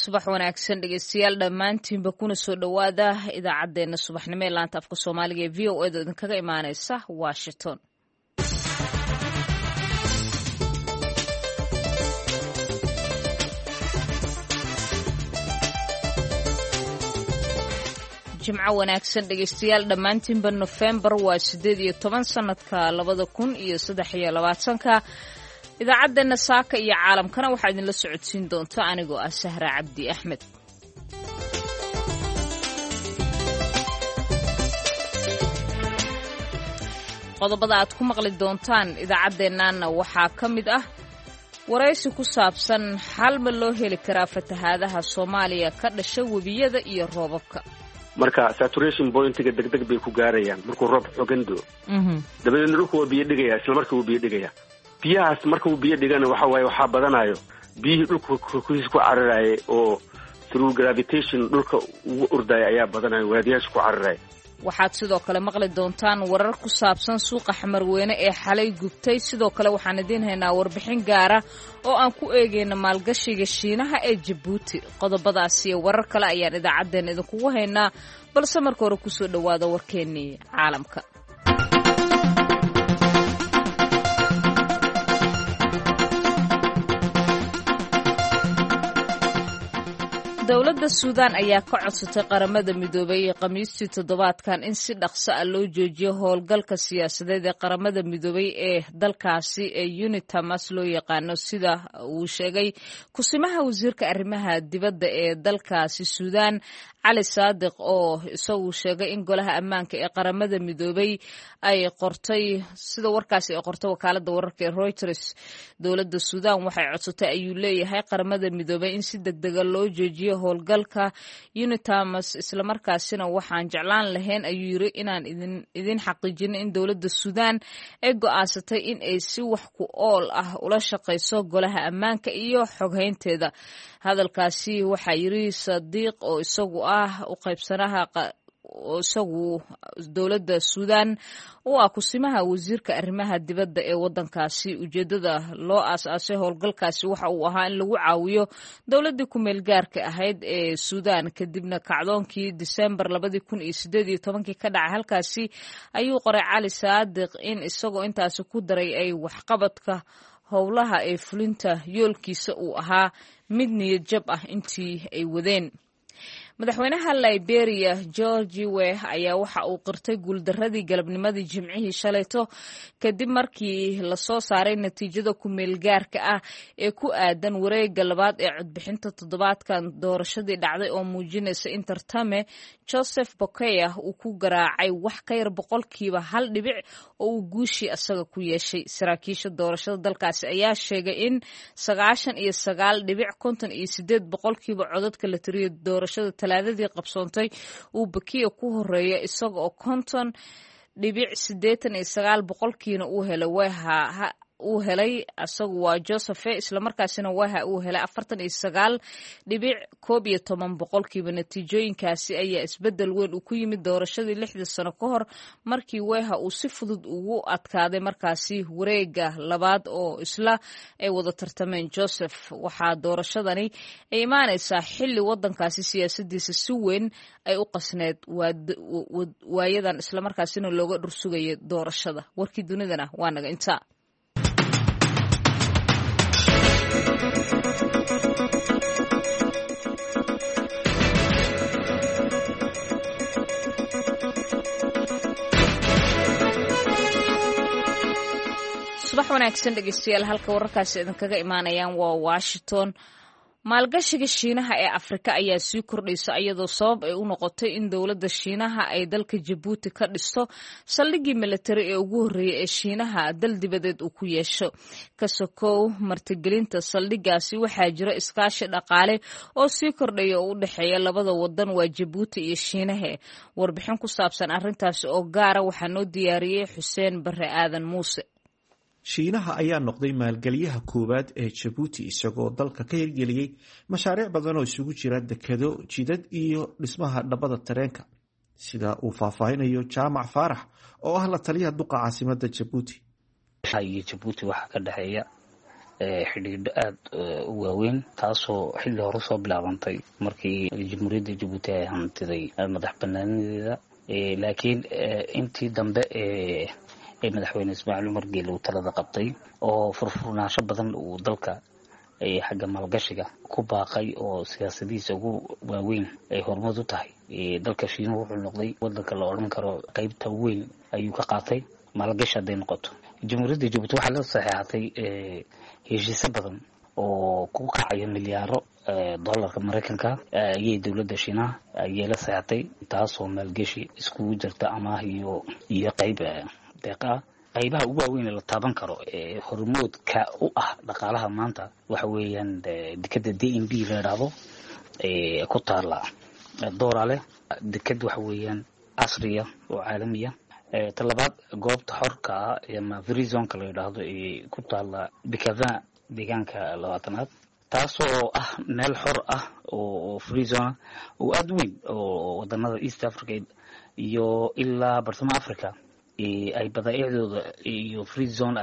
subax wanaagsan dhegeystayaal dhammaantiinba kuna soo dhowaada idaacaddeenna subaxnimo ee laanta afka soomaaliga ee v o eda idinkaga imaaneysa washington. jimco wanaagsan dhegeystayaal dhammaantiinba nofembar waa 18 sanadka 2023 idaacaddeena saaka iyo caalamkana waxaa idinla socodsiin doonta anigoo ah Sahra Cabdi Axmed. qodobada aad ku maqli doontaan idaacaddeenana waxaa ka mid ah waraysi ku saabsan xal ma loo heli karaa fatahaadaha Soomaaliya ka dhasha webiyada iyo roobabka. marka saturation pointiga degdeg bay ku gaarayaan markuu roob xogan doo dabadeedna dhulku waa biyo dhigaya isla markii uu biyo dhigaya biyahaas marka uu biyo dhigana waxaa badanayo biyihii dhulka ku cararaya oo through gravitation dhulka ugu ordaya ayaa badanayo waadiyaasha ku cararaya. waxaad sidoo kale maqli doontaan warar ku saabsan suuqa Xamarweyne ee xalay gubtay. sidoo kale waxaan idiin haynaa warbixin gaara oo aan ku eegayna maalgashiga Shiinaha ee Djibouti. qodobadaas iyo warar kale ayaan idaacaddeen idinkugu haynaa balse marka hore kusoo dhowaada warkeennii caalamka. dowladda Suudaan ayaa ka codsatay qaramada midoobay Khamiistii toddobaadkan in si dhaqso ah loo joojiyo howlgalka siyaasadeed ee qaramada midoobay ee dalkaasi ee UNITAMAS loo yaqaano sida uu sheegay kusimaha wasiirka arrimaha dibadda ee dalkaasi Suudaan Cali Saadiq oo isagu sheegay in golaha ammaanka ee qaramada midoobay ay qortay sida warkaasi ay qortay wakaaladda wararka ee Reuters. dowladda Suudaan waxay codsatay ayuu leeyahay qaramada midoobay in si degdeg ah loo joojiyo howlgalka UNITAMAS isla markaasina waxaan jeclaan lahayn ayuu yiri inaan idin xaqiijino in dowladda Suudaan ay go'aansatay in ay si wax ku ool ah ula shaqeyso golaha ammaanka iyo xoghaynteeda. hadalkaasi waxaa yiri Saadiq oo isagu ah u qaybsanaha oo isagu dowladda Suudaan oo ah kusimaha wasiirka arrimaha dibadda ee wadankaasi. ujeedada loo aasaasay howlgalkaasi waxa uu ahaa in lagu caawiyo dowladdii ku meel gaarka ahayd ee Suudaan kadibna kacdoonkii December 2018 ka dhacay halkaasi ayuu qoray Cali Saadiq in isagoo intaasi ku daray ay waxqabadka howlaha ee fulinta yoolkiisa uu ahaa mid niyad jab ah intii ay wadeen. madaxweynaha Liberia George Weah ayaa waxa uu qirtay guuldaradii galabnimadii Jimcihii shalayto kadib markii la soo saaray natiijada ku meel gaarka ah ee ku aadan wareegga labaad ee codbixinta toddobaadkan doorashadii dhacday oo muujinaysa in tartame Joseph Boakai uu ku garaacay wax ka yar 1% oo uu guushii asaga ku yeeshay. saraakiisha doorashada dalkaasi ayaa sheegay in 99.58% codadka la tiriyay doorashada talaadadii qabsoontay uu Boakai ku horeeyo isaga oo 50.89% uu helay Weah uu helay asagu waa Joseph isla markaasina waxa uu helay 49.11%. natiijooyinkaasi ayaa isbedel weyn ku yimid doorashadii 6 sano ka hor markii Weah uu si fudud ugu adkaaday markaasi wareegga labaad oo isla ay wada tartameen Joseph. waxaa doorashadani ay imaanaysaa xilli wadankaasi siyaasadiisa si weyn ay u qasneed waayadan isla markaasina looga dhursugayay doorashada. warkii dunidana waa naga intaa. subax wanaagsan dhegeystayaal halka wararkaasi idinkaga imaanayaan waa Washington. maalgashiga Shiinaha ee Afrika ayaa sii kordhaysa iyadoo sabab ay u noqotay in dowladda Shiinaha ay dalka Djibouti ka dhisto saldhiggii militari ee ugu horreeyay ee Shiinaha dal dibadeed uu ku yeesho. kasokow martigelinta saldhiggaasi waxaa jira iskaashi dhaqaale oo sii kordhaya oo u dhexeeya labada wadan waa Djibouti iyo Shiinaha. warbixin ku saabsan arrintaasi oo gaara waxaa noo diyaariyay Xuseen Barre Aadan Muuse. Shiinaha ayaa noqday maalgeliyaha koowaad ee Djibouti isagoo dalka ka hirgeliyay mashaariic badan oo isugu jira dekedo, jidad iyo dhismaha dhabada tareenka. sida uu faahfaahinayo Jaamac Faarax oo ah la taliyaha duqa caasimadda Djibouti. iyo Djibouti waxa ka dhaxeeya xidhiidho aad u waaweyn taasoo xilli hore soo bilaabantay markii jamhuuriyadda Jabuuti ay hantiday madax bannaanideeda laakiin intii dambe madaxweyne Ismaaciil Umar Geele uu talada qabtay oo furfurnaansho badan uu dalka xagga maalgashiga ku baaqay oo siyaasadiisa ugu waaweyn ay horumar u tahay dalka Shiinuhu wuxuu noqday wadanka la oran karo qaybta weyn ayuu ka qaatay maalgashi haday noqoto jamhuuriyadda Jabuuti waxaa la saxeexatay heshiisyo badan oo ku kacaya milyaaro dollarka Mareykanka ayay dawladda Shiinaha ay la saxeexatay taasoo maalgashi iskugu jirta amaah iyo qayb deeqa qaybaha ugu waaweyn la taaban karo hormoodka u ah dhaqaalaha maanta waxa weeyaan dekada DNB la yiraahdo ku taala doorale dekad waxa weeyaan casriya oo caalamiya talabaad goobta xorka ama free zone la yiraahdo ku taala Bikava deegaanka 20aad taasoo ah meel xor ah oo free zone oo aad weyn oo wadanada East Africa iyo ilaa Bartamaha Africa ay badaa'icdooda iyo free zone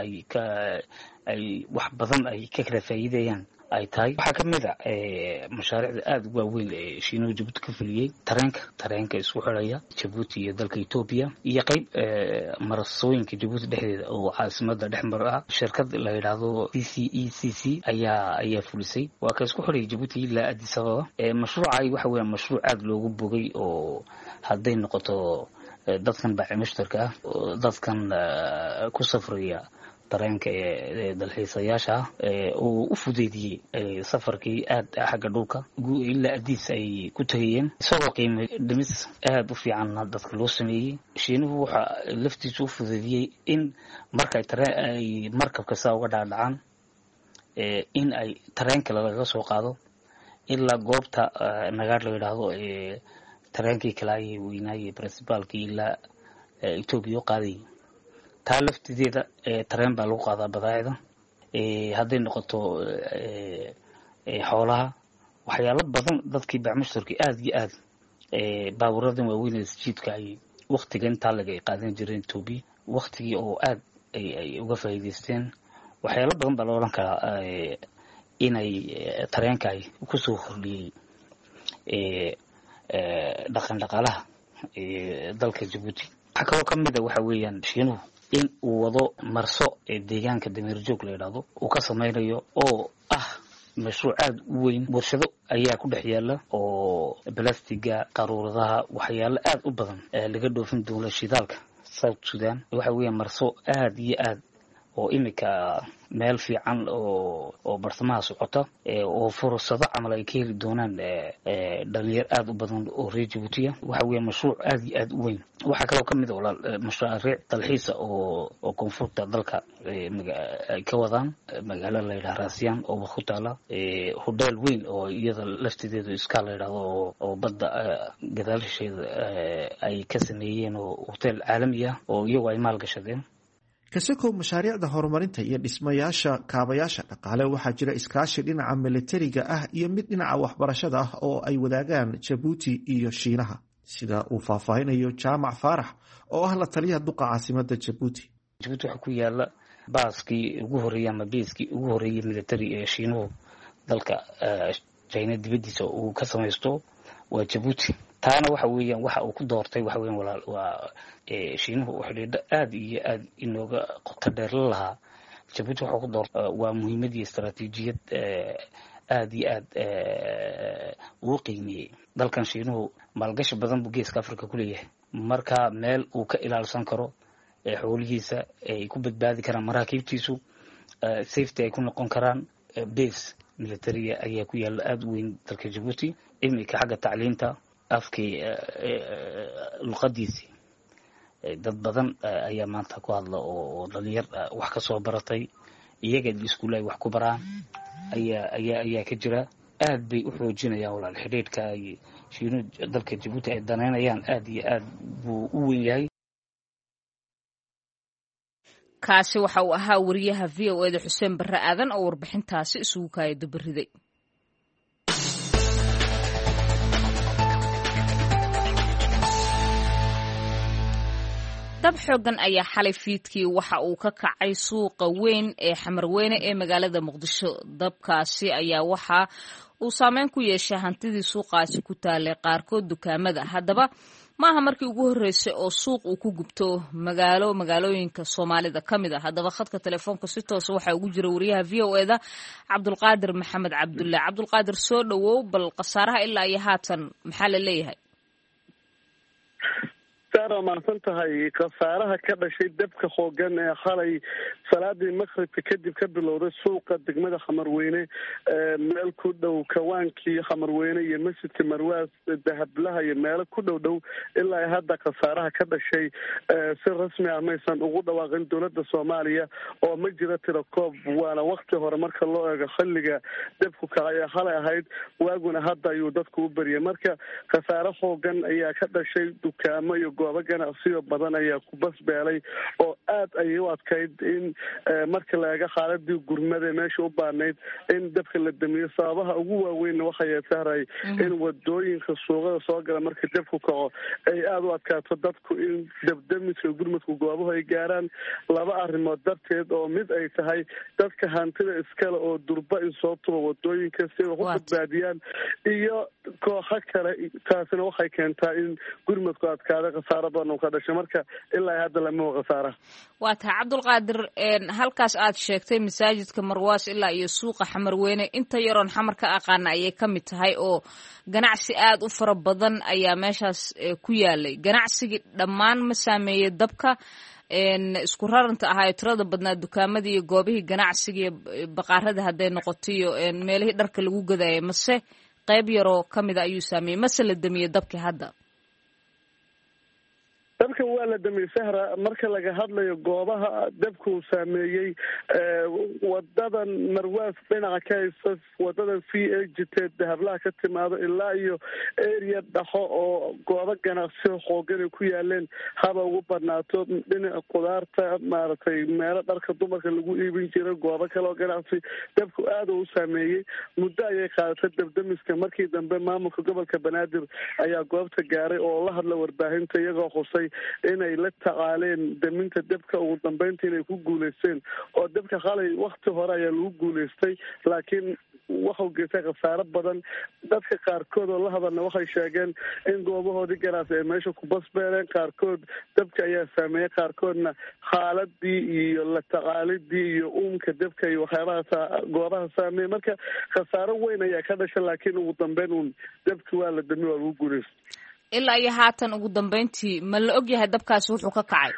ay wax badan ay ka kala faa'iideeyaan ay tahay waxa kamid ah mashaariicda aad u waaweyn ee Shiinuhu Jabuuti ka fuliyay tareenka isku xiraya Jabuuti iyo dalka Ethiopia iyo qayb marasooyinka Jabuuti dhexdeeda oo caasimada dhexmar ah shirkad la yiraahdo CCECC ayaa fulisay waa ka isku xiray Jabuuti ilaa Addis Ababa mashruuca waxa weeyaan mashruuc aad loogu bogay oo haday noqoto dadkan baa mushtarka dadkan ku safraya tareenka dalxiisayaasha oo u fudeediyay safarkii aad xagga dhulka ilaa Addis ay ku tagayeen isagoo qiimo dhimis aad u fiican dadka loo sameeyay Shiinuhu waxa laftiisu u fudeediyay in markay ay markabka saa uga dhaadhacaan in ay tareenka laga soo qaado ilaa goobta nagaar la yiraahdo tareenkii kala ay weynaayay principalkii ilaa Ethiopia qaaday taa laftideeda tareen baa lagu qaadaa badaacida haday noqoto xoolaha waxyaalo badan dadkii bacmushtarkii aad iyo aad baabuuradan waaweyn ee jidka ay waqtiga inta laga qaadan jireen Ethiopia waqtigii oo aad ay uga faa'iideysteen waxyaalo badan baa loo oran karaa inay tareenka ay ku soo kordhiyay dhaqaalaha dalka Jabuuti waxa kaloo kamid ah waxa weeyaan Shiinuhu in uu wado marso deegaanka dameerjoog la yiraahdo uu ka sameeyo oo ah mashruuc aad u weyn warshado ayaa ku dhex yaala oo plastiga qaruuradaha waxyaalo aad u badan laga dhoofin dowladda shidaalka South Sudan waxa weeyaan marso aad iyo aad oo imika meel fiican oo bartamaha socota oo fursado camal ay ka heli doonaan dhalinyar aad u badan oo reer Jabuuti waxa weeye mashruuc aad iyo aad u weyn waxa kale oo kamid ah mashaariic dalxiis oo koonfurta dalka ay ka wadaan magaalada la yiraahdo Raasiyaan oo ku taala hotel weyn oo iyada laftideedu iska la yiraahdo oo badda gadaasheeda ay ka sameeyeen oo hotel caalami ah oo iyagu ay maal gashadeen kasoo mashaariicda horumarinta iyo dhismayaasha kaabayaasha dhaqaale waxaa jira iskaashi dhinaca militariga ah iyo mid dhinaca waxbarashada ah oo ay wadaagaan Jabuuti iyo Shiinaha sida uu faahfaahinayo Jaamac Faarax oo ah la taliyaha duqa caasimadda Jabuuti waxa ku yaala baaskii ugu horeeyay ama beeskii ugu horeeyay military ee Shiinuhu dalka China dibadiisa uu ka samaysto waa Jabuuti taana waxa weeyaan waxa uu ku doortay waxa weeyaan walaal waa Shiinuhu xidhiidh aad iyo aad inooga qoto dheer lahaa Jabuuti waxa ku doortay waa muhiimadii istaraatiijiyad aad iyo aad uu qiimeeyay dalkan Shiinuhu maalgashi badan buu geeska Afrika ku leeyahay marka meel uu ka ilaalsan karo xoolihiisa ay ku badbaadi karaan maraakiibtiisu safety ay ku noqon karaan base military ayaa ku yaala aad u weyn dalka Jabuuti imika xagga tacliinta afkii luqadiisi dad badan ayaa maanta ku hadla oo dhalinyar wax ka soo baratay iyaga iskuulay wax ku baraan ayaa ka jira aad bay u xoojinayaan walaal xiriirka ay Shiinuhu dalka Jabuuti ay danaynayaan aad iyo aad buu u weyn yahay kaasi waxa uu ahaa wariyaha VOA Xuseen Barre Aadan oo warbixintaasi isugu kaaya dubariday dab xoogan ayaa xalay fiidkii waxa uu ka kacay suuqa weyn ee xamarweyne ee magaalada muqdisho. dabkaasi ayaa waxa uu saameyn ku yeeshay hantidii suuqaasi ku taalay qaarkood dukaamada. haddaba maaha markii ugu horreysay oo suuq uu ku gubto magaalooyinka soomaalida ka mid ah. haddaba khadka telefoonka si toosa waxaa ugu jira wariyaha v o eda cabdulqaadir maxamed cabdulle. cabdulqaadir, soo dhowow, bal khasaaraha ilaa iyo haatan maxaa la leeyahay? saara mahadsan tahay. khasaaraha ka dhashay dabka xoogan ee xalay salaadii maqribka kadib ka bilowday suuqa degmada xamarweyne, meel ku dhow kawaankii xamarweyne iyo masjidka marwaas dahablaha iyo meelo ku dhow ilaa hadda khasaaraha ka dhashay si rasmi ah maysan ugu dhawaaqin dowladda soomaaliya oo ma jira tirakoob. waana wakti hore marka loo eego xilliga dabku kacay ee xalay ahayd, waaguna hadda ayuu dadku u beriyay. marka khasaare xoogan ayaa ka dhashay, dukaamo iyo goobo ganacsiyo badan ayaa ku basbeelay oo aad ayay u adkayd in marka la eego xaaladii gurmada meesha u baanayd in dabka la damiyo. sababaha ugu waaweynna waxay sahray in wadooyinka suuqada soo gala marka dabku kaco ay aada u adkaato dadku in dabdamiska gurmadku goobahu ay gaaraan. laba arrimood darteed, oo mid ay tahay dadka hantida iskale oo durba in soo tuba wadooyinka si ay wax u badbaadiyaan, iyo kooxo kale. taasina waxay keentaa in gurmadku adkaada khasaaro badan uu ka dhashay. marka ilaa hadda lama khasaara. waa tahay cabdulqaadir, halkaas aad sheegtay masaajidka marwaas ilaa iyo suuqa xamarweyne, inta yaroon xamar ka aqaana ayay ka mid tahay oo ganacsi aad u fara badan ayaa meeshaas ku yaalay. ganacsigii dhammaan ma saameeyey dabka? isku raranta ahaa tirada badnaa dukaamadii iyo goobihii ganacsiga iyo baqaarada hadday noqoto iyo meelihii dharka lagu gadayay, mase qayb yaroo ka mida ayuu saameeyey, mase la damiyey dabkii hadda? dabka waa la damiyey sahra. marka laga hadlayo goobaha dabka uu saameeyey, wadadan marwaas dhinaca ka haysa, wadadan v a jiteed dahablaha ka timaado ilaa iyo area dhaxo oo goobo ganacsiyo xoogan ay ku yaaleen, haba ugu badnaato dhinaca qudaarta, maaragtay meelo dharka dumarka lagu iibin jira, goobo kale oo ganacsi. dabku aada u saameeyey. muddo ayay qaadatay dabdamiska. markii dambe maamulka gobolka banaadir ayaa goobta gaaray oo la hadla warbaahinta, iyagoo xusay inay la tacaaleen daminta dabka, ugu dambeynta inay ku guuleysteen. oo dabka xalay wakti hore ayaa lagu guuleystay, laakiin waxau geystay khasaaro badan. dadka qaarkood oo la hadalna waxay sheegeen in goobahoodii ganacsi ay meesha ku basbeeleen. qaarkood dabka ayaa saameeyey, qaarkoodna xaaladii iyo la tacaalidii iyo uumka dabka iyo waxyaabahaas goobaha saameeyey. marka khasaaro weyn ayaa ka dhasha, laakiin ugu dambeyn uun dabki waa la damiy, waa lagu guuleystay. ilaa iyo haatan ugu dambeyntii ma la og yahay dabkaasi wuxuu ka kacay?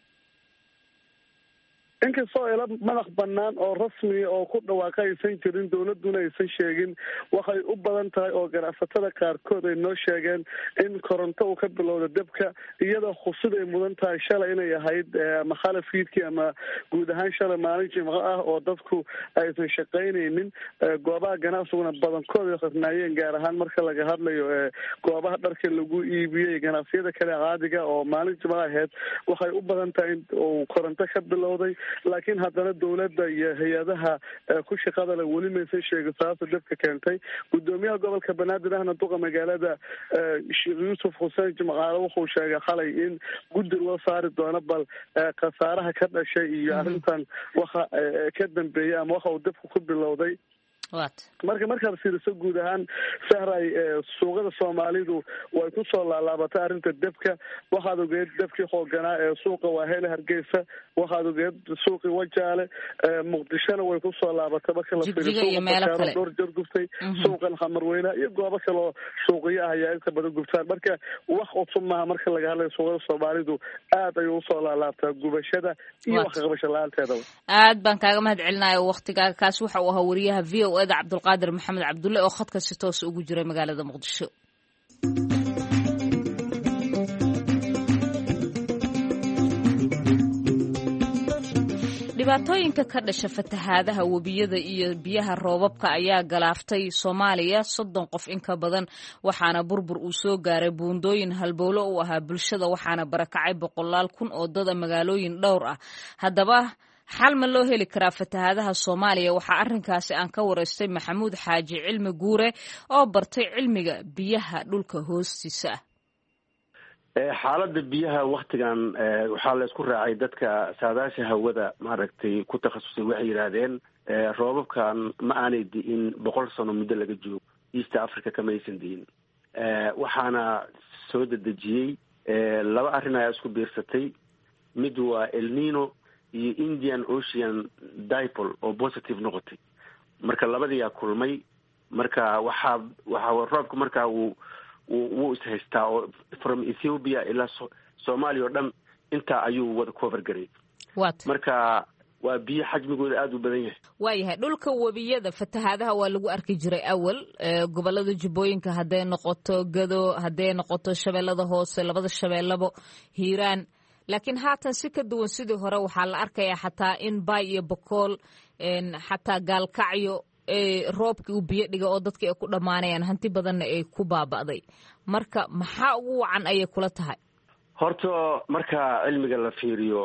inkastoo ila madax banaan oo rasmiya oo ku dhawaaqa aysan jirin, dowladuna aysan sheegin, waxay u badan tahay oo ganacsatada qaarkood ay noo sheegeen in koronto uu ka bilowda dabka, iyadoo khusid ay mudan tahay shalay inay ahayd ama xala fiidkii ama guud ahaan shalay maalin jimco ah oo dadku aysan shaqaynaynin. goobaha ganacsiguna badankooda ay khasnaayeen, gaar ahaan marka laga hadlayo goobaha dharka lagu iibiyey, ganacsiyada kale caadiga oo maalin jimco ahayd, waxay u badan tahay in uu koronto ka bilowday. laakiin haddana dowladda iyo hay-adaha ku shaqada le weli maysan sheegin sababta dabka keentay. gudoomiyaha gobolka banaadir ahna duqa magaalada sheekh yuusuf xuseen jimcaale wuxuu sheegay xalay in guddi loo saari doono bal khasaaraha ka dhashay iyo arrintan waxa ka dambeeyay ama waxa uu dabku ku bilowday. markaad fiiriso guud ahaan sahray, suuqada soomaalidu way kusoo laalaabatay arrinta dabka. waxaad ogeed dabkii xooganaa ee suuqa waahele hargeysa, waxaad ogeed suuqii wajaale, muqdishona way kusoo laabatay. marka la fiiriso dhowr jeer gubtay, suuqan xamarweyne iyo goobo kale oo suuqiyo ah ayaa inta badan gubtaan. marka wax cusub maaha marka laga hadlayo suuqada soomaalidu aad ayuu usoo laalaabtaa gubashada iyo wax kaqabasho la-aanteedaba. aad baan kaaga mahad celinayo waktigaaga. kaasi waxa uu ahaa wariyaha v o eda cabdulqaadir maxamed cabdulle oo khadka si toos ugu jiray magaalada muqdisho. dhibaatooyinka ka dhasha fatahaadaha webiyada iyo biyaha roobabka ayaa galaaftay Soomaaliya 30 qof in ka badan, waxaana burbur uu soo gaaray buundooyin halbowlo u ahaa bulshada, waxaana barakacay 100,000 kun oo dad magaalooyin dhowr ah. haddaba xal ma loo heli karaa fatahaadaha Soomaaliya? waxaa arrinkaasi aan ka waraystay Maxamuud Xaaji Cilmi Guure oo bartay cilmiga biyaha dhulka hoostiisa ah. xaaladda biyaha waktigan waxaa la isku raacay dadka saadaasha hawada maaragtay ku takhasusay waxay yidhaahdeen roobabkan ma aanay di'in 100 sano muddo laga joogo east africa kamaysan di'in waxaana soo dedejiyey 2 arrin ayaa isku biirsatay mid waa El Nino iyo Indian Ocean Dipole oo positive noqotay marka labadiyaa kulmay marka waxaa roobka markaa wuu ishaystaa oo from Ethiopia ilaa Soomaaliya oo dhan intaa ayuu wada cover garay marka waa biyo xajmigooda aad u badan yahay waayahay dhulka webiyada fatahaadaha waa lagu arki jiray awal gobolada Jubbooyinka hadday noqoto Gado hadday noqoto Shabeellada Hoose labada shabeellabo Hiiraan laakiin haatan si ka duwan sidii hore waxaa la arkayaa xataa in Bay iyo Bokool xataa Gaalkacyo roobkii uu biyo dhiga oo dadka ay ku dhammaanayaan hanti badanna ay ku baaba'day marka maxaa ugu wacan ayay kula tahay horta marka cilmiga la fiiriyo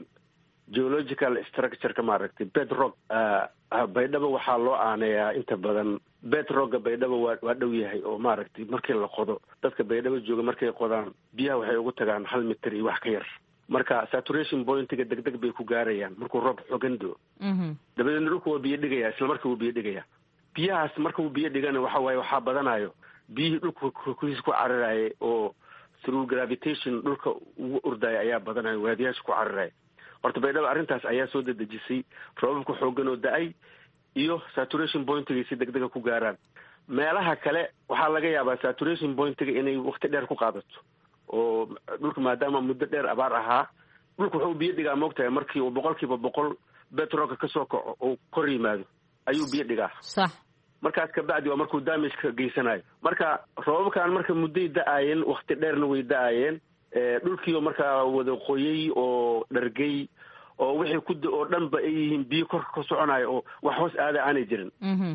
geological structure-ka maaragtay bedrock baydhabo waxaa loo aaneeyaa inta badan bedrocka baydhabo waa dhow yahay oo maaragtay markii la qodo dadka baydhabo jooga markay qodaan biyaha waxay ugu tagaan 1 mitir iyo wax ka yar marka saturation point-ga degdeg bay ku gaarayaan markuu roob xogan doo dabadeedna dhulku waa biyo dhigaya isla markii uu biyo dhigaya biyahaas marka uu biyo dhigana waxaa badanayo biyihii dhulka korkiisa ku cararaya oo through gravitation dhulka ugu ordaya ayaa badanayo waadiyaasha ku cararaya horta baydhabo arrintaas ayaa soo dedejisay roobabka xoogan oo da-ay iyo saturation point-ga si degdega ku gaaraan meelaha kale waxaa laga yaabaa saturation point-ga inay waqti dheer ku qaadato oo dhulka maadaama muddo dheer abaar ahaa dhulka wuxuu biyo dhigaa moogtahay markii uu 100% bedrock ka soo kaco oo kor yimaado ayuu biyo dhigaa sax markaas ka bacdi waa markuu damage ka geysanayo marka roobabkan marka mudday da-ayeen waqti dheerna way da-ayeen dhulkiioo markaa wada qoyay oo dhargay oo wixii ku oo dhanba ay yihiin biyo kor ka soconayo oo wax hoos aada aanay jirin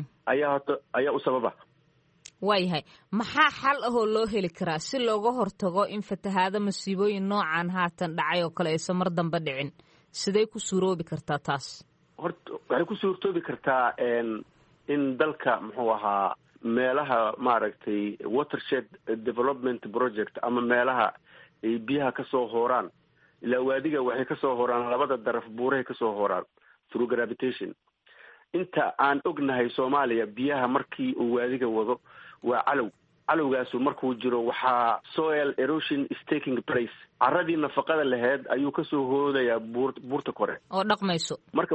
ayaa u sababa waayahay maxaa xal ahoo loo heli karaa si looga hortago in fatahaado masiibooyin noocan haatan dhacay oo kale aysan mar dambe dhicin siday ku suuroobi kartaa taas horta waxay ku suurtoobi kartaa in dalka muxuu ahaa meelaha maaragtay watershed development project ama meelaha ay biyaha ka soo hooraan ilaa waadiga waxay ka soo hooraan labada daraf buurahay ka soo hooraan through gravitation inta aan ognahay Soomaaliya biyaha markii uu waadiga wado waa calowgaasu markuu jiro waxaa soil erosion is taking place carradii nafaqada lahayd ayuu ka soo hoodayaa buurta kore oo dhaqmayso marka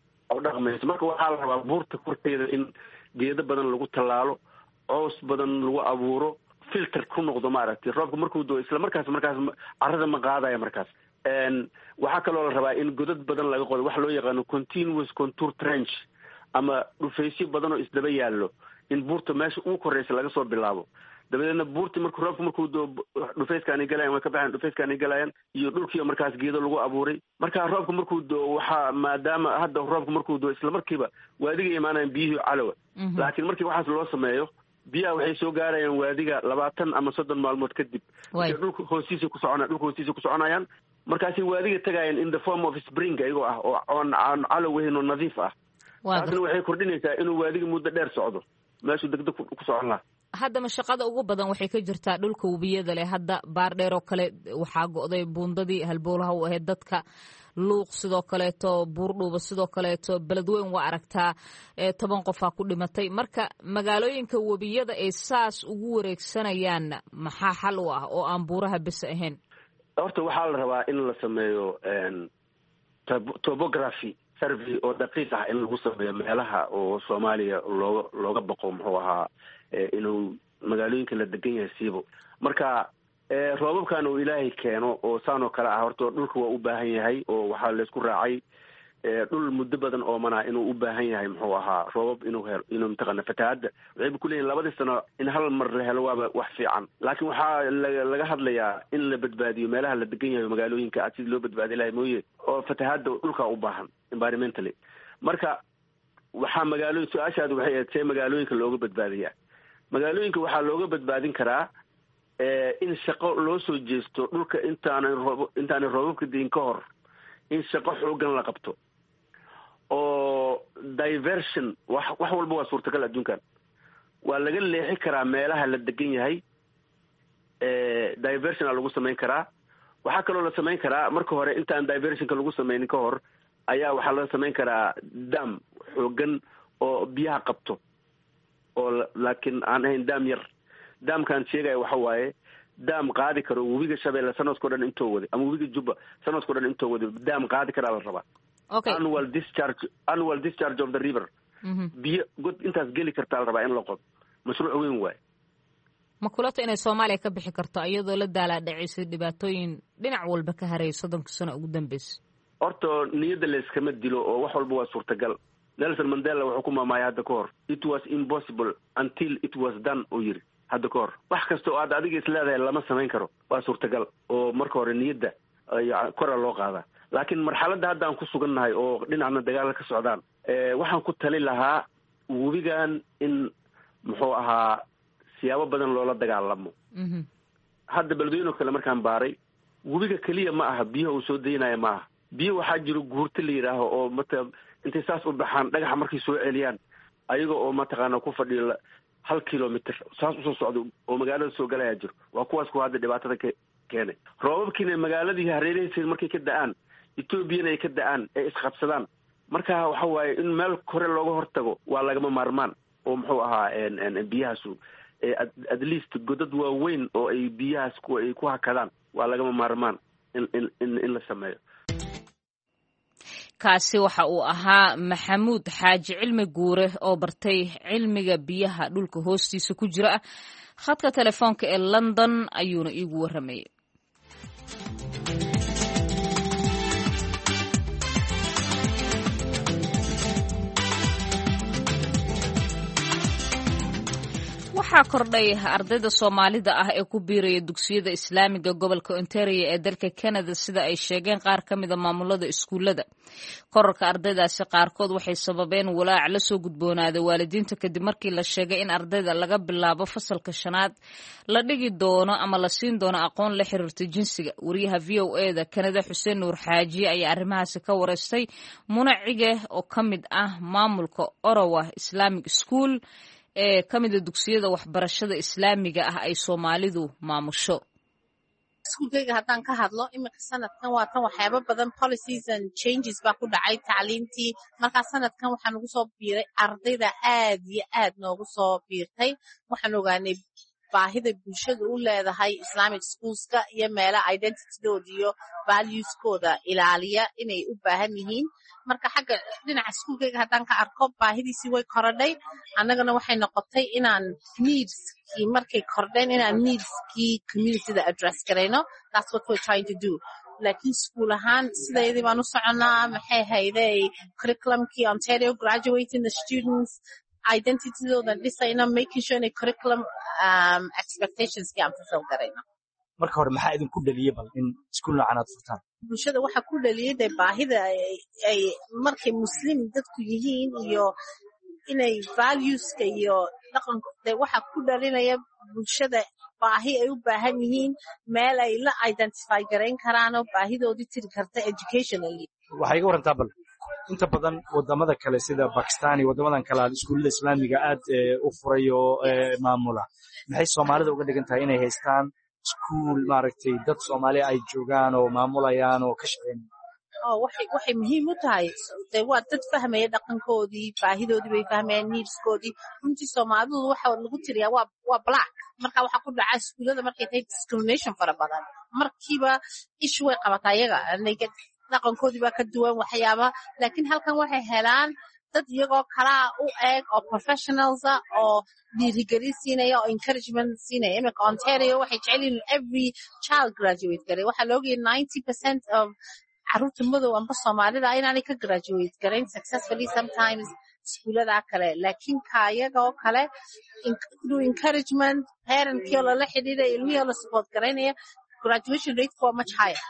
waxaa la rabaa buurta korteeda in geedo badan lagu tallaalo coos badan lagu abuuro filter ku noqdo maaragtay roobka markuu doo isla markaas carrada ma qaadaya markaas waxaa kaloo la rabaa in godad badan laga qodo wax loo yaqaano continuous contour trench ama dhufaysyo badan oo isdaba yaallo in buurta meesha ugu koreysa laga soo bilaabo dabadeedna buurti roobka markuu doo dhufayskaanay galayaan way ka baxeen dhufayskaanay galayaan iyo dhulkiioo markaas geedo lagu abuuray marka roobka markuu doo waxaa maadaama hadda roobka markuu doo isla markiiba waadiga imaanayaan biyihii calowa laakiin markii waxaas loo sameeyo biyaha waxay soo gaarayaan waadiga 20 ama 30 maalmood kadib dhulka hoostiisa ku soconayaan markaasay waadiga tagayaan in the form of spring ayagoo ah oo aan calow weyn oo nadiif ah taasna waxay kordhinaysaa inuu waadiga muddo dheer socdo meeshuu degdeg ku socon lahaa haddama shaqada ugu badan waxay ka jirtaa dhulka webiyada leh hadda baardheer oo kale waxaa go'day buundadii halbowlaha u ahayd dadka luuq sidoo kaleeto buurdhuuba sidoo kaleeto beledweyn waa aragtaa 10 qofaa ku dhimatay marka magaalooyinka webiyada ay saas ugu wareegsanayaan maxaa xal u ah oo aan buuraha bes ahayn horta waxaa la rabaa in la sameeyo topography survey oo daqiiq ah in lagu sameeyo meelaha oo Soomaaliya looga baqo muxuu ahaa inuu magaalooyinka la degan yahay siibo marka roobabkan uu ilaahay keeno oo saan oo kale ah horta dhulka waa u baahan yahay oo waxaa la isku raacay dhul muddo badan oo mana inuu u baahan yahay muxuu ahaa roobab inuu mtaqana fatahaada waxay ku leeyihiin 2 sano in hal mar la helo waaba wax fiican laakiin waxaa laga hadlayaa in la badbaadiyo meelaha la degan yahay magaalooyinka sidii loo badbaadi lahaa mooye oo fatahaada dhulka u baahan environmentally marka waxaa su-aashaadu waxay ahayd see magaalooyinka looga badbaadiyaa magaalooyinka waxaa looga badbaadin karaa in shaqo loo soo jeesto dhulka intaanay roobabka diin ka hor in shaqo xoogan la qabto oo diversion wax walba waa suurtagal adduunkan waa laga leexi karaa meelaha la degan yahay diversion lagu samayn karaa. waxaa kaloo la samayn karaa marka hore intaan diversionka lagu samaynin ka hor ayaa waxaa la samayn karaa dam xoogan oo biyaha qabto oo laakiin aan ahayn dam yar. damkaan sheegaya waxa waaye dam qaadi karo webiga Shabeelle sanadkoo dhan intoo wada ama webiga Jubba sanadkoo dhan intoo wada dam qaadi karaa la rabaa. Okay. Annual discharge of the river. biyo god intaas geli kartaa la rabaa in la qodo. mashruuc weyn waaye. ma kulata inay Soomaaliya ka bixi karto iyadoo la daalaa dhacisay dhibaatooyin dhinac walba ka haray 30 sano ugu dambeysay? horta niyadda la iskama dilo oo wax walba waa suurtagal. Nelson Mandela wuxuu ku maamaayay hadda ka hor it was impossible until it was done oo yiri hadda ka hor. wax kasta oo aad adiga isleedahay lama samayn karo waa suurtagal oo marka hore niyadda kor loo qaadaa. laakiin marxaladda hadda aan ku sugannahay oo dhinacna dagaal ka socdaan waxaan ku tali lahaa webigan in muxuu ahaa siyaabo badan loola dagaalamo. hadda beledweyne kale markaan baaray webiga kaliya ma aha biyaha uu soo deynaya ma aha. biyo waxaa jiro guurta la yidhaaho oo intay saas u baxaan dhagaxa markay soo celiyaan ayaga oo mataqaana ku fadhiyo 1 kilometer saas usoo socdo oo magaalada soo galaya jiro. waa kuwaas ku hadda dhibaatada keenay. roobabkiina magaaladii hareeraysa markay ka da'aan Ethiopiana ay ka da'aan ay isqabsadaan marka waxa waaye in meel kore looga hortago waa lagama maarmaan oo muxuu ahaa biyahaas at least godad waaweyn oo ay biyahaas ay ku hakadaan waa lagama maarmaan in la sameeyo. kaasi waxa uu ahaa Maxamuud Xaaji Cilmi Guure oo bartay cilmiga biyaha dhulka hoostiisa ku jira khadka telefoonka ee London ayuuna iigu warramay. waxaa kordhay ardayda Soomaalida ah ee ku biiraya dugsiyada Islaamiga gobolka Ontario ee dalka Canada sida ay sheegeen qaar ka mid ah maamulada iskuulada. kororka ardaydaasi qaarkood waxay sababeen walaac la soo gudboonaaday waalidiinta kadib markii la sheegay in ardayda laga bilaabo fasalka 5aad la dhigi doono ama la siin doono aqoon la xiriirta jinsiga. wariyaha VOA-da Canada Xuseen Nuur Xaaji ayaa arrimahaasi ka wareystay Munacige oo ka mid ah maamulka Orawa Islamic School ee ka mid ah dugsiyada waxbarashada Islaamiga ah ay Soomaalidu maamusho. iskuulkayga haddaan ka hadlo imika sanadkan waa tan waxyaabo badan policies and changes baa ku dhacay tacliintii. markaa sanadkan waxaan ugu soo biiray ardayda aad iyo aad noogu soo biirtay. waxaan ogaanay baahida bulshada u leedahay Islamic schoolska iyo meelaha identitydooda iyo valueskooda ilaaliya inay u baahan yihiin. marka xagga dhinaca iskuulkayga haddaan ka arko baahidiisii way korodhay. annagana waxay noqotay inaan needskii markay kordheen inaan needskii communityda address garayno. that's what we're trying to do. laakiin iskuul ahaan sidaydii baan u soconnaa. maxay hayday curriculumkii Ontario graduating the students identitydooda dhisayno making sure inay curriculum expectationskii aan fulfill garayno. marka hore maxaa idinku dhaliyay bal in iskuul noocan aad furtaan? bulshada waxaa ku dhaliyay dee baahida ay markay muslim dadku yihiin iyo inay valueska iyo dhaqanka dee waxaa ku dhalinaya bulshada baahi ay u baahan yihiin meel ay la identify garayn karaanoo baahidoodii tiri karta educationally. waxaa iga warantaa bal inta badan wadamada kale sida Pakistan iyo wadamadan kale iskuulada Islaamiga aad u furay oo maamula. maxay Soomaalida uga dhigan tahay inay haystaan iskuul maaragtay dad Soomaali ay joogaan oo maamulayaan oo ka shaqeynayaan? waxay muhiim u tahay dee waa dad fahmaya dhaqankoodii baahidoodii bay fahmayaan needskoodii. runtii Soomaalidu waxa lagu tiriyaa waa black. marka waxaa ku dhaca iskuulada markay tahay discrimination fara badan markiiba ishu way qabataa iyaga dhaqankoodii baa ka duwan waxyaaba. laakiin halkan waxay helaan dad iyagoo kalaa u eeg oo professionals ah oo dhiirigelin siinaya oo encouragement siinaya. imika Ontario waxay jecel yihiin every child graduate garay. waxaa la ogyahay 90% of carruurta madow amba Soomaalida inaanay ka graduate garayn successfully sometimes iskuulada kale. laakiin kaayaga oo kale through encouragement parentkii oo lala xidhiidhay ilmihii oo la support garaynaya graduation rate waa much higher.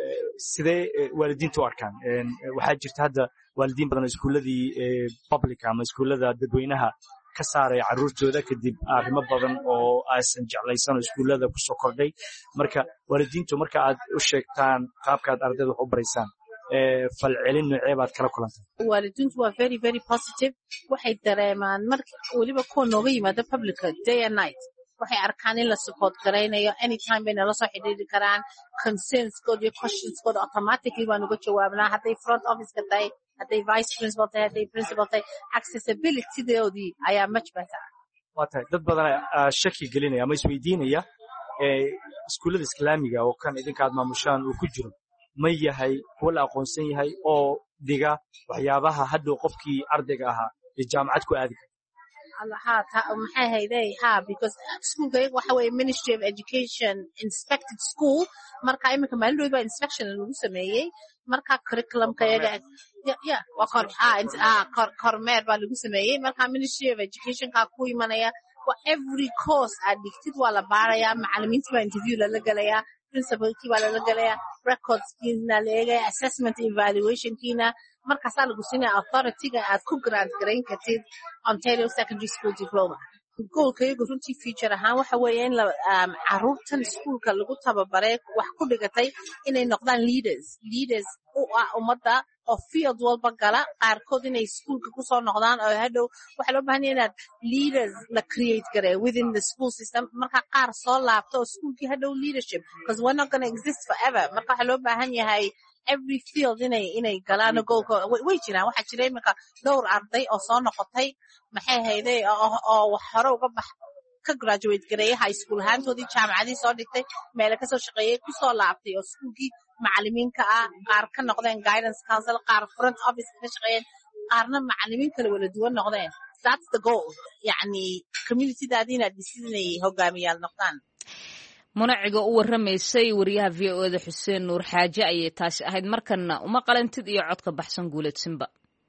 sidee waalidiintu u arkaan? waxaa jirta hadda waalidiin badan oo iskuuladii public ama iskuulada dadweynaha ka saaray carruurtooda kadib arrimo badan oo aysan jeclaysan oo iskuulada ku soo kordhay. marka waalidiintu marka aad u sheegtaan qaabka aad ardayda wax u baraysaan falcelin noocee baad kala kulantay? waalidiintu waa very very positive. waxay dareemaan marka weliba kuwa nooga yimaada publica day and night waxay arkaan in la support garaynayo anytime bay nala soo xidhiiri karaan concernskooda iyo questionskooda automatically waan uga jawaabnaa hadday front officeka tahay hadday vice principal tahay hadday principal tahay accessibilitydoodii ayaa much better waa tahay dad badan shaki gelinaya ama isweydiinaya iskuullada islaamiga oo kan idinka aad maamushaan uu ku jiro ma yahay kuwa la aqoonsan yahay oo diga waxyaabaha hadhow qofkii ardayga ahaa ee jaamacad ku aadi kara maxay hayday because schoolka waxa weeye Ministry of Education inspected school marka iminka maalin dhow baa inspection lagu sameeyey marka curriculumka yaga waa kormeer baa lagu sameeyey marka Ministry of Education ka ku imanaya every course aad dhigtid waa la baarayaa macallimiinta baa interview lala galayaa principalkii baa lala galayaa recordskiina la eegaya assessment evaluation kiina markaasaa lagu siinaya authorityga aad ku grant garayn kartid Ontario Secondary School Diploma goolkaygu runtii future ahaan waxa weeye in caruurtan iskuulka lagu tababaray wax ku dhigatay inay noqdaan leaders u ah ummadda oo field walba gala qaarkood inay iskuulka ku soo noqdaan oo hadhow waxa loo baahan yahay inaad leaders la create garay within the school system marka qaar soo laabto oo iskuulkii hadhow leadership because we're not going to exist forever marka waxa loo baahan yahay every field inay galaan goolka way jiraan waxa jira iminka dhowr arday oo soo noqotay maxay hayday oo wax hore uga bax ka graduate gareeyay high school ahaantoodii jaamacadii soo dhigtay meelo ka soo shaqeeyay ku soo laabtay oo iskuulkii macallimiinka qaar ka noqdeen guidance council qaar front office ka shaqeeyeen qaarna macallimiin kale wala duwan noqdeen that's the goal yani community daadina dhisidinay hogaamiyaal noqdaan munaciga u waramaysay wariyaha VOA Xuseen Nuur Xaaji ayay taasi ahayd markana uma qalantid iyo codka baxsan guuleedsinba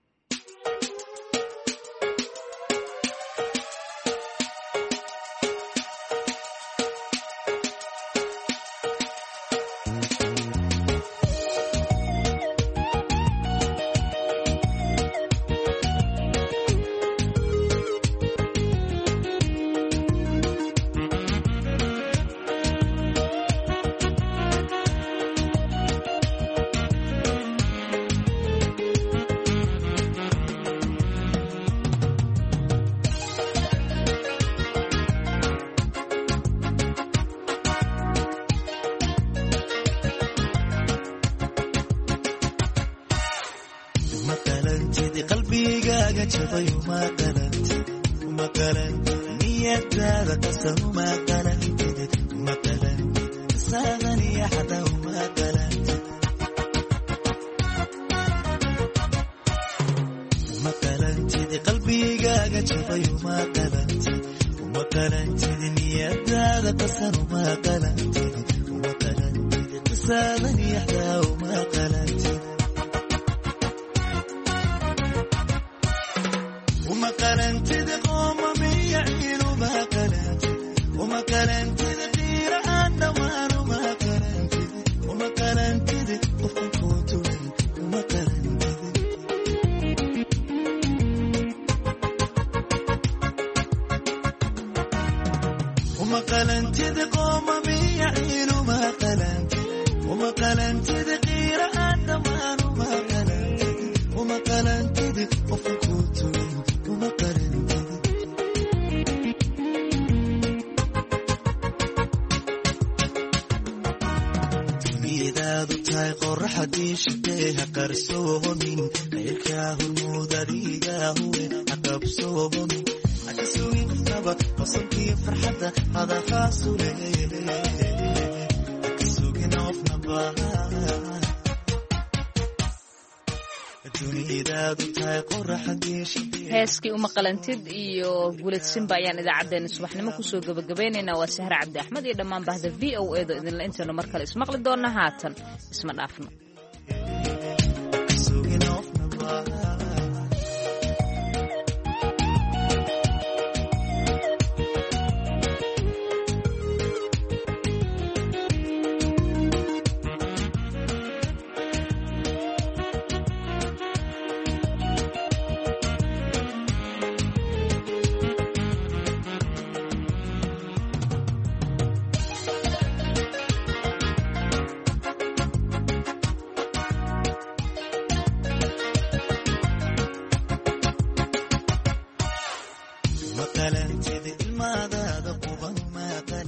heeskii uma qalantid iyo guuleedsinba ayaan idaacaddeenna subaxnimo kusoo gabagabaynaynaa waa Sahra Cabdi Axmed iyo dhammaan bahda VOA da idinla intaynu mar kale ismaqli doona haatan isma dhaafno